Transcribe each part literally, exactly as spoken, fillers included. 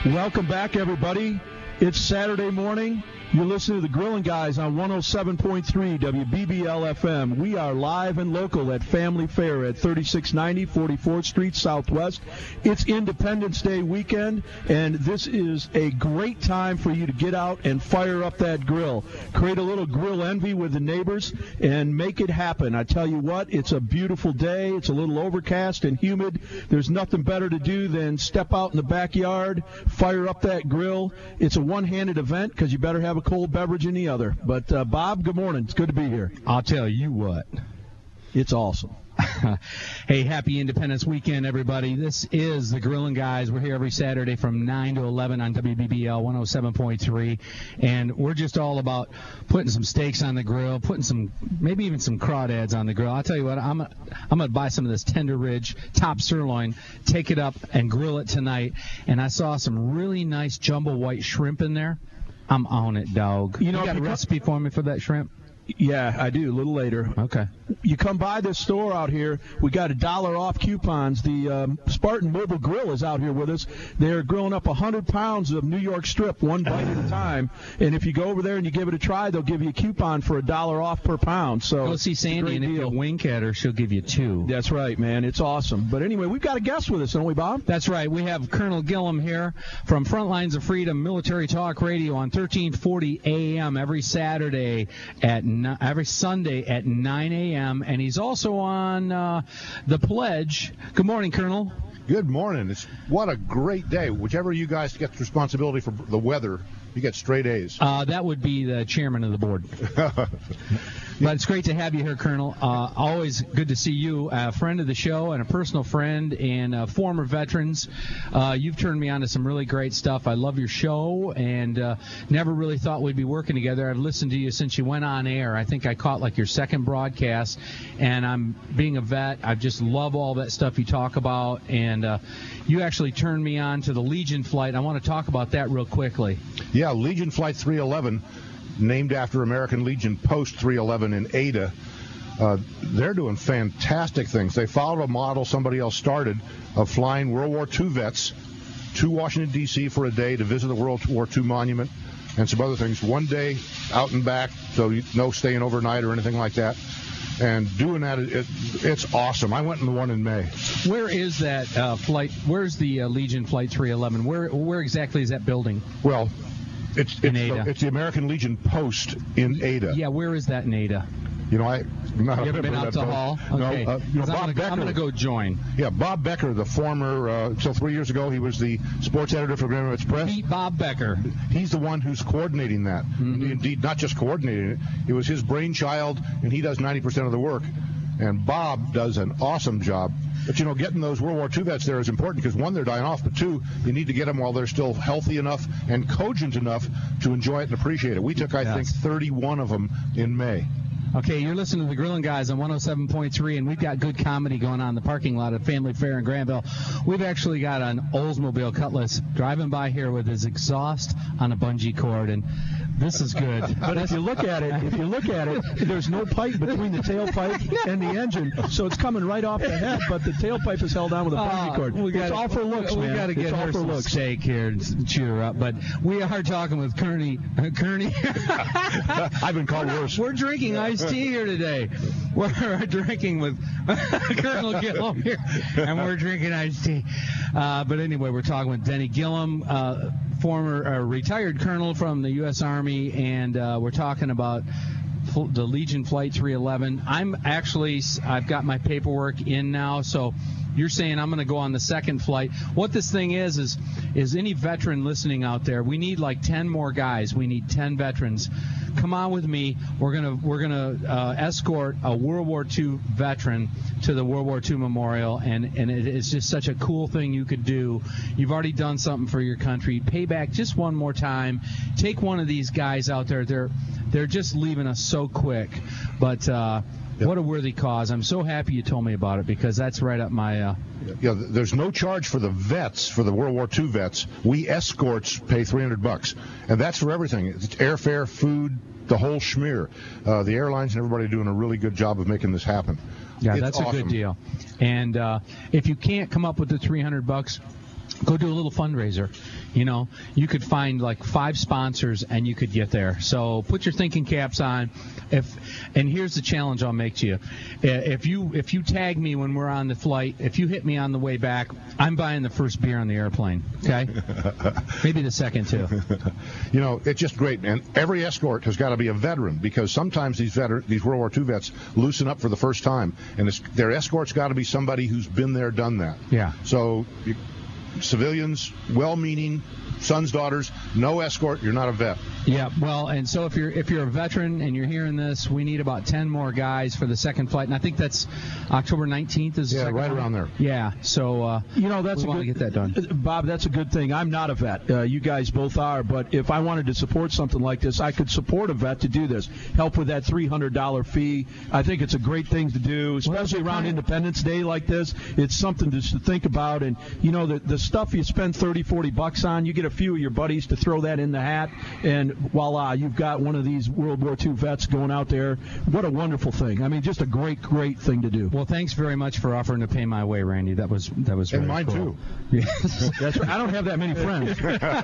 Welcome back, everybody. It's Saturday morning. You're listening to the Grillin' Guys on one oh seven point three W B B L F M. We are live and local at Family Fair at thirty-six ninety forty-fourth Street Southwest. It's Independence Day weekend, and this is a great time for you to get out and fire up that grill. Create a little grill envy with the neighbors and make it happen. I tell you what, it's a beautiful day. It's a little overcast and humid. There's nothing better to do than step out in the backyard, fire up that grill. It's a one-handed event because you better have a cold beverage in the other. But, uh, Bob, good morning. It's good to be here. I'll tell you what. It's awesome. Hey, happy Independence Weekend, everybody. This is the Grillin' Guys. We're here every Saturday from nine to eleven on W B B L one oh seven point three, and we're just all about putting some steaks on the grill, putting some, maybe even some crawdads on the grill. I'll tell you what, I'm I'm going to buy some of this Tender Ridge top sirloin, take it up, and grill it tonight. And I saw some really nice jumbo white shrimp in there. I'm on it, dog. You know, you got a recipe for me for that shrimp? Yeah, I do, a little later. Okay. You come by this store out here, we got a dollar off coupons. The um, Spartan Mobile Grill is out here with us. They're grilling up one hundred pounds of New York strip, one bite at a time. And if you go over there and you give it a try, they'll give you a coupon for a dollar off per pound. So go see Sandy, and if you wink at her, she'll give you two. That's right, man. It's awesome. But anyway, we've got a guest with us, don't we, Bob? That's right. We have Colonel Gillum here from Front Lines of Freedom Military Talk Radio on thirteen forty A M every Saturday at every Sunday at nine A M and he's also on uh, The Pledge. Good morning, Colonel. Good morning. It's what a great day. Whichever you guys get responsibility for the weather, you get straight A's. Uh, that would be the chairman of the board. But it's great to have you here, Colonel. Uh, always good to see you, a friend of the show and a personal friend and uh, former veterans. Uh, you've turned me on to some really great stuff. I love your show and uh, never really thought we'd be working together. I've listened to you since you went on air. I think I caught like your second broadcast, and I'm being a vet. I just love all that stuff you talk about, and uh, you actually turned me on to the Legion flight. I want to talk about that real quickly. Yeah, Legion Flight three eleven. Named after American Legion Post three eleven in Ada. Uh, they're doing fantastic things. They followed a model somebody else started of flying World War Two vets to Washington, D C for a day to visit the World War Two monument and some other things. One day out and back, so you, no staying overnight or anything like that. And doing that, it, it, it's awesome. I went in the one in May. Where is that uh, flight? Where's the uh, Legion Flight three eleven? Where, where exactly is that building? Well, It's it's the, it's the American Legion Post in Ada. Yeah, where is that in Ada? You know, I I'm not you ever been out to Hall? Okay. No, uh, you know, Bob Becker. I'm going to go join. Yeah, Bob Becker, the former. Uh, so three years ago, he was the sports editor for Grand Rapids Press. Meet Bob Becker. He's the one who's coordinating that. Mm-hmm. Indeed, not just coordinating it. It was his brainchild, and he does ninety percent of the work. And Bob does an awesome job. But, you know, getting those World War Two vets there is important because, one, they're dying off, but, two, you need to get them while they're still healthy enough and cogent enough to enjoy it and appreciate it. We took, I yes. think, thirty-one of them in May. Okay, you're listening to the Grillin' Guys on one oh seven point three, and we've got good comedy going on in the parking lot at Family Fair in Granville. We've actually got an Oldsmobile Cutlass driving by here with his exhaust on a bungee cord, and this is good. But if you look at it, if you look at it, there's no pipe between the tailpipe and the engine, so it's coming right off the head, but the tailpipe is held on with a bungee cord. Uh, gotta, it's all for looks, we, man. We got to get her some looks. Steak here and cheer her up. But we are talking with Kearney. Kearney. I've been called we're, worse. We're drinking iced tea here today. We're drinking with Colonel Gillum here, and we're drinking iced tea. Uh, but anyway, we're talking with Denny Gillum, uh, former uh, retired colonel from the U S Army, and uh, we're talking about the Legion Flight three eleven. I'm actually, I've got my paperwork in now, so you're saying I'm going to go on the second flight. What this thing is, is, is any veteran listening out there, we need like ten more guys. We need ten veterans. Come on with me. We're gonna we're gonna uh, escort a World War Two veteran to the World War Two Memorial, and and it is just such a cool thing you could do. You've already done something for your country. Pay back just one more time. Take one of these guys out there. They're they're just leaving us so quick, but. Uh, Yep. What a worthy cause. I'm so happy you told me about it because that's right up my... Uh... Yeah, there's no charge for the vets, for the World War Two vets. We escorts pay three hundred bucks, and that's for everything. It's airfare, food, the whole schmear. Uh, the airlines and everybody are doing a really good job of making this happen. Yeah, it's that's awesome. A good deal. And uh, if you can't come up with the three hundred bucks, go do a little fundraiser. You know, you could find like five sponsors and you could get there. So put your thinking caps on. If and here's the challenge I'll make to you: if you if you tag me when we're on the flight, if you hit me on the way back, I'm buying the first beer on the airplane. Okay, maybe the second too. You know, it's just great, man. Every escort has got to be a veteran, because sometimes these veteran these World War Two vets loosen up for the first time, and it's, their escort's got to be somebody who's been there, done that. Yeah. So. You, Civilians, well-meaning, sons, daughters, no escort, you're not a vet. Yeah, well, and so if you're if you're a veteran and you're hearing this, we need about ten more guys for the second flight, and I think that's October nineteenth is the yeah, second right flight? around there. Yeah, so uh, you know that's we a want good, to get that done. Bob, that's a good thing. I'm not a vet. Uh, you guys both are, but if I wanted to support something like this, I could support a vet to do this. Help with that three hundred dollars fee. I think it's a great thing to do, especially well, around Independence Day like this. It's something to think about, and you know the the stuff you spend thirty, forty bucks on, you get a few of your buddies to throw that in the hat, and voila, you've got one of these World War Two vets going out there. What a wonderful thing. I mean, just a great, great thing to do. Well, thanks very much for offering to pay my way, Randy. That was that was and really mine cool. too. Yes. That's right. I don't have that many friends.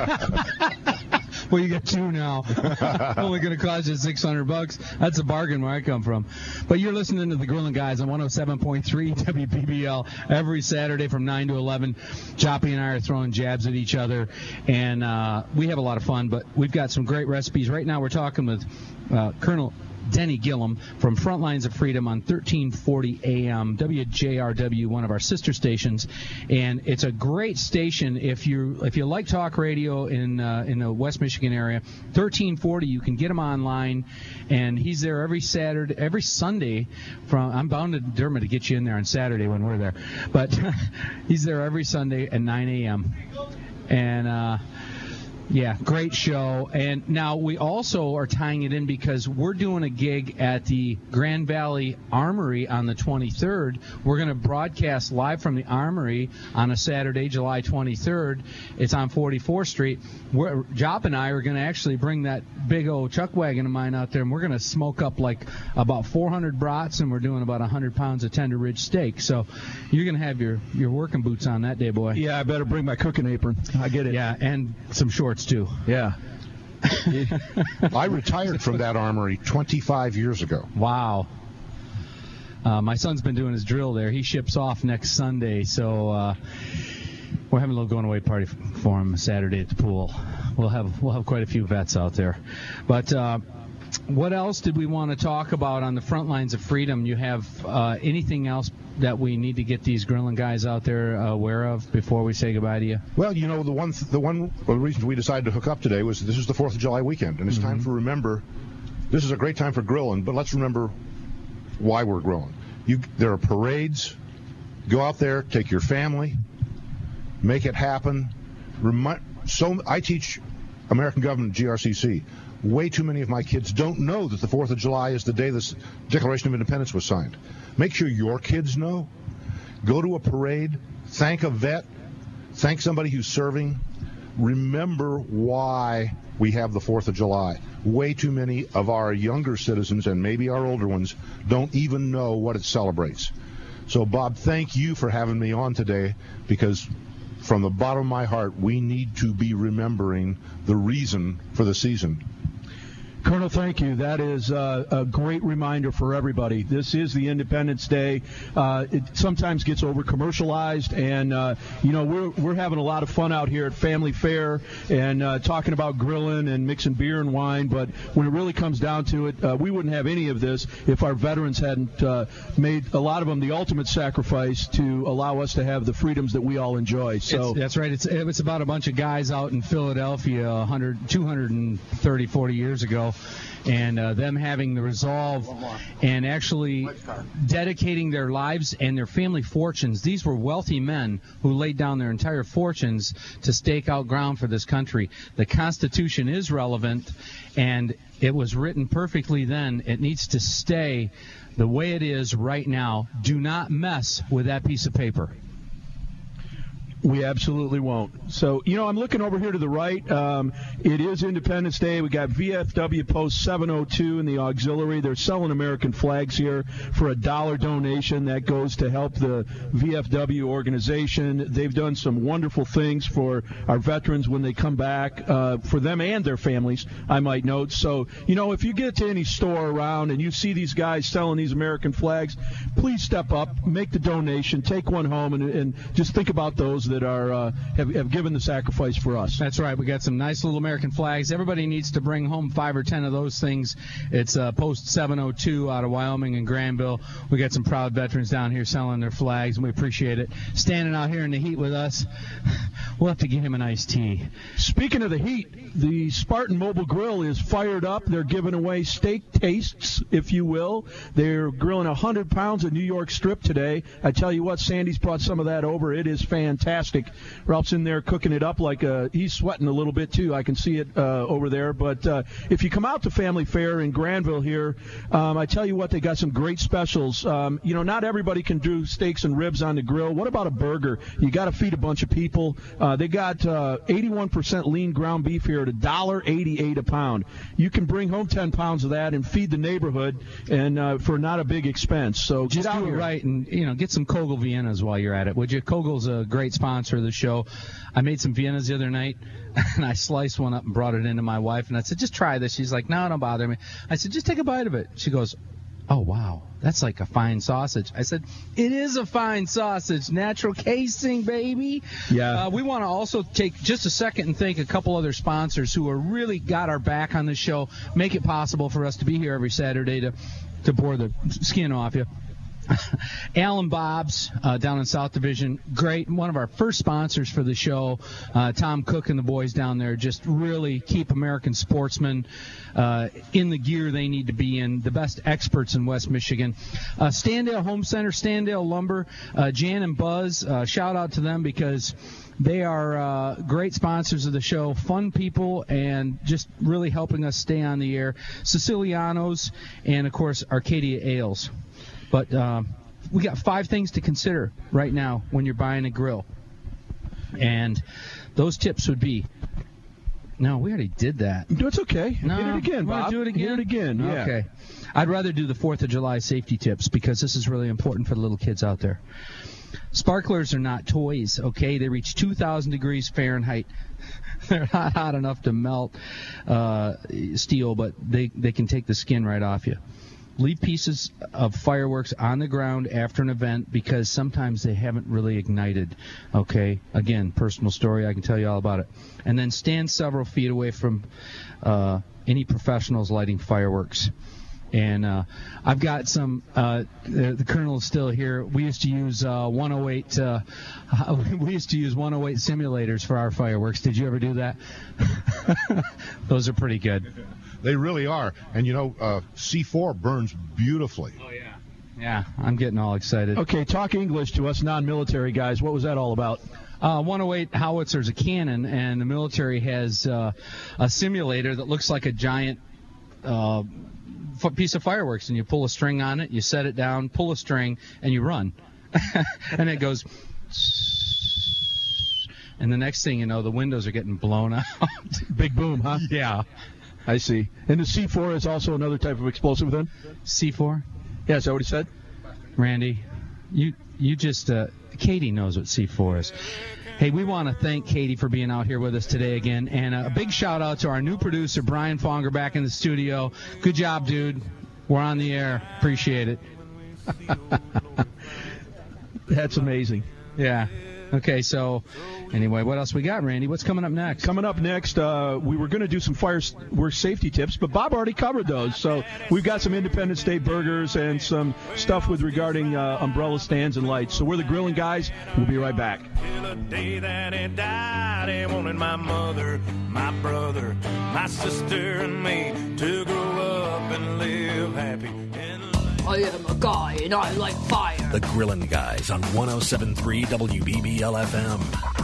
Well, you got two now. Only going to cost you six hundred bucks. That's a bargain where I come from. But you're listening to the Grilling Guys on one oh seven point three W B B L every Saturday from nine to eleven. Joppy and I are throwing jabs at each other, and uh, we have a lot of fun. But we've got some great recipes. Right now we're talking with uh, Colonel Denny Gillum from Frontlines of Freedom on thirteen forty A M W J R W, one of our sister stations, and it's a great station if you if you like talk radio in uh, in the West Michigan area. thirteen forty, you can get him online, and he's there every Saturday, every Sunday. From I'm bound to Dermot to get you in there on Saturday when we're there, but he's there every Sunday at nine A M and. Uh, Yeah, great show. And now we also are tying it in because we're doing a gig at the Grand Valley Armory on the twenty-third. We're going to broadcast live from the Armory on a Saturday, July twenty-third. It's on forty-fourth Street. We're, Jop and I are going to actually bring that big old chuck wagon of mine out there, and we're going to smoke up like about four hundred brats, and we're doing about one hundred pounds of tender ridge steak. So you're going to have your, your working boots on that day, boy. Yeah, I better bring my cooking apron. I get it. Yeah, and some shorts too. Yeah. I retired from that armory twenty-five years ago. Wow. Uh, my son's been doing his drill there. He ships off next Sunday, so uh, we're having a little going-away party for him Saturday at the pool. We'll have we'll have quite a few vets out there. But uh, what else did we want to talk about on the front lines of freedom? You have uh, anything else that we need to get these grilling guys out there uh, aware of before we say goodbye to you? Well, you know, the one th- the one of the reasons we decided to hook up today was this is the fourth of July weekend, and it's mm-hmm. time to remember. This is a great time for grilling, but let's remember why we're grilling. You, there are parades. Go out there, take your family, make it happen. Remi- so I teach American government at G R C C. Way too many of my kids don't know that the fourth of July is the day the Declaration of Independence was signed. Make sure your kids know. Go to a parade. Thank a vet. Thank somebody who's serving. Remember why we have the fourth of July. Way too many of our younger citizens, and maybe our older ones, don't even know what it celebrates. So, Bob, thank you for having me on today, because from the bottom of my heart, we need to be remembering the reason for the season. Colonel, thank you. That is uh, a great reminder for everybody. This is the Independence Day. Uh, it sometimes gets over-commercialized, and, uh, you know, we're we're having a lot of fun out here at Family Fare and uh, talking about grilling and mixing beer and wine, but when it really comes down to it, uh, we wouldn't have any of this if our veterans hadn't uh, made, a lot of them, the ultimate sacrifice to allow us to have the freedoms that we all enjoy. So it's, that's right. It's, it's about a bunch of guys out in Philadelphia one hundred, two hundred thirty, forty years ago, and uh, them having the resolve and actually dedicating their lives and their family fortunes. These were wealthy men who laid down their entire fortunes to stake out ground for this country. The Constitution is relevant, and it was written perfectly then. It needs to stay the way it is right now. Do not mess with that piece of paper. We absolutely won't. So, you know, I'm looking over here to the right. Um, it is Independence Day. We got V F W Post seven oh two in the auxiliary. They're selling American flags here for a dollar donation that goes to help the V F W organization. They've done some wonderful things for our veterans when they come back, uh, for them and their families, I might note. So, you know, if you get to any store around and you see these guys selling these American flags, please step up, make the donation, take one home, and, and just think about those that are uh, have, have given the sacrifice for us. That's right. We got some nice little American flags. Everybody needs to bring home five or ten of those things. It's uh, Post seven oh two out of Wyoming and Granville. We got some proud veterans down here selling their flags, and we appreciate it. Standing out here in the heat with us, we'll have to give him an iced tea. Speaking of the heat, the Spartan Mobile Grill is fired up. They're giving away steak tastes, if you will. They're grilling one hundred pounds of New York strip today. I tell you what, Sandy's brought some of that over. It is fantastic. Ralph's in there cooking it up like uh, he's sweating a little bit, too. I can see it uh, over there. But uh, if you come out to Family Fare in Granville here, um, I tell you what, they got some great specials. Um, you know, not everybody can do steaks and ribs on the grill. What about a burger? You got to feed a bunch of people. Uh, they got uh, eighty-one percent lean ground beef here at one dollar eighty-eight a pound. You can bring home ten pounds of that and feed the neighborhood, and uh, for not a big expense. So just get out do it here. right, and you know, get some Kogel Viennas while you're at it, would you? Kogel's a great sponsor of the show. I made some Viennas the other night, and I sliced one up and brought it into my wife, and I said, just try this. She's like, no, don't bother me. I said, just take a bite of it. She goes, oh, wow, that's like a fine sausage. I said, it is a fine sausage. Natural casing, baby. Yeah. Uh, we want to also take just a second and thank a couple other sponsors who have really got our back on this show, make it possible for us to be here every Saturday to, to bore the skin off you. Alan Bob's uh, down in South Division, great. One of our first sponsors for the show. Uh, Tom Cook and the boys down there just really keep American sportsmen uh, in the gear they need to be in. The best experts in West Michigan. Uh, Standale Home Center, Standale Lumber, uh, Jan and Buzz. Uh, shout out to them because they are uh, great sponsors of the show, fun people, and just really helping us stay on the air. Siciliano's and, of course, Arcadia Ales. But uh, we got five things to consider right now when you're buying a grill. And those tips would be, no, we already did that. It's okay. No, Hit it again, Bob. Do it again? Hit it again, yeah. Okay. I'd rather do the fourth of July safety tips because this is really important for the little kids out there. Sparklers are not toys, okay? They reach two thousand degrees Fahrenheit. They're not hot enough to melt uh, steel, but they, they can take the skin right off you. Leave pieces of fireworks on the ground after an event because sometimes they haven't really ignited. Okay, again, personal story, I can tell you all about it. And then stand several feet away from uh, any professionals lighting fireworks. And uh, I've got some, uh, the, the Colonel is still here. We used to use uh, one oh eight, uh, we used to use one oh eight simulators for our fireworks. Did you ever do that? Those are pretty good. They really are. And, you know, uh, C four burns beautifully. Oh, yeah. Yeah, I'm getting all excited. Okay, talk English to us non-military guys. What was that all about? Uh, one oh eight howitzer's a cannon, and the military has uh, a simulator that looks like a giant uh, f- piece of fireworks, and you pull a string on it, you set it down, pull a string, and you run. And it goes... And the next thing you know, the windows are getting blown out. Big boom, huh? Yeah. I see. And the C four is also another type of explosive then? C four? Yeah, is that what he said? Randy, you you just, uh, Katie knows what C four is. Hey, we want to thank Katie for being out here with us today again. And a big shout out to our new producer, Brian Fonger, back in the studio. Good job, dude. We're on the air. Appreciate it. That's amazing. Yeah. Okay, so anyway, what else we got, Randy? What's coming up next? Coming up next, uh, we were going to do some firework safety tips, but Bob already covered those. So we've got some Independence Day burgers and some stuff with regarding uh, umbrella stands and lights. So we're the Grilling Guys. We'll be right back. Till the day that he died, he wanted my mother, my brother, my sister, and me to grow up and live happy. I am a guy and I like fire. The Grillin' Guys on one oh seven point three W B B L F M.